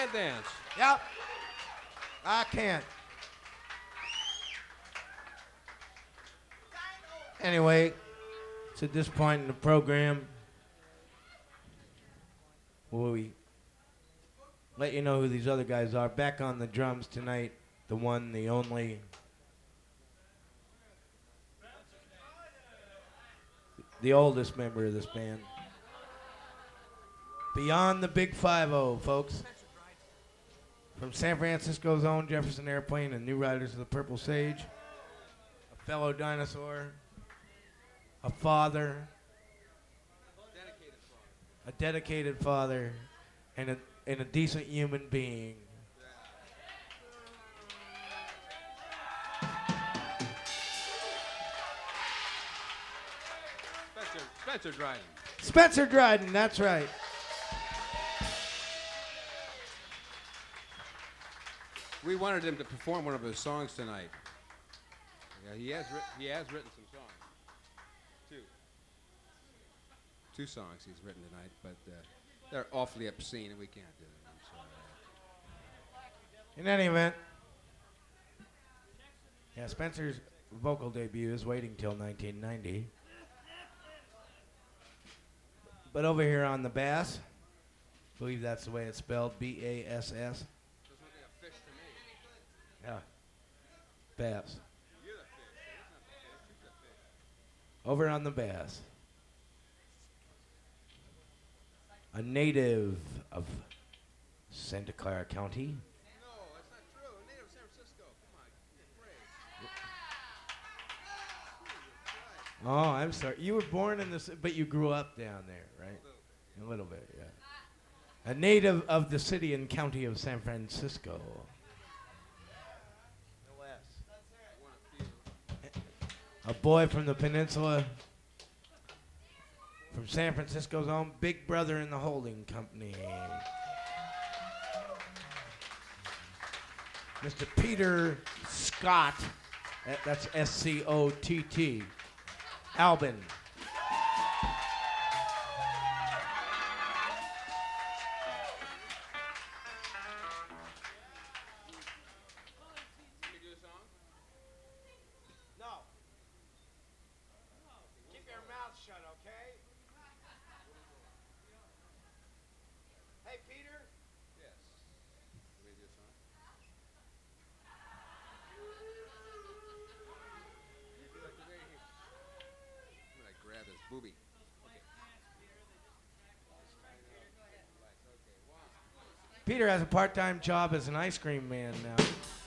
Dance. Yep. I can't. Anyway, it's at this point in the program where we let you know who these other guys are. Back on the drums tonight, the one, the only, the oldest member of this band. Beyond the Big 5-0, folks. From San Francisco's own Jefferson Airplane and New Riders of the Purple Sage. A fellow dinosaur. A father. A dedicated father. And a decent human being. Spencer Dryden. Spencer Dryden, that's right. We wanted him to perform one of his songs tonight. Yeah, he has written some songs. Two songs he's written tonight, but they're awfully obscene and we can't do them. I'm sorry. In any event, yeah, Spencer's vocal debut is waiting till 1990. But over here on the bass, I believe that's the way it's spelled, B-A-S-S. Doesn't look like a fish to me. Yeah, bass. You're the fish. It's not the fish. It's the fish. Over on the bass. A native of Santa Clara County. No, that's not true. Native of San Francisco. Come on, you're brave. Oh, I'm sorry. You were born in this, but you grew up down there, right? A little bit, yeah. A native of the city and county of San Francisco. No S. A boy from the peninsula, from San Francisco's own Big Brother in the Holding Company. Mr. Peter Scott, that's S-C-O-T-T, Albin. Can you do a song? No. Keep your mouth shut, okay? Hey, Peter. Yes. Can we do a song? Would you like to wait here? I'm gonna grab his booby. Peter has a part-time job as an ice cream man now.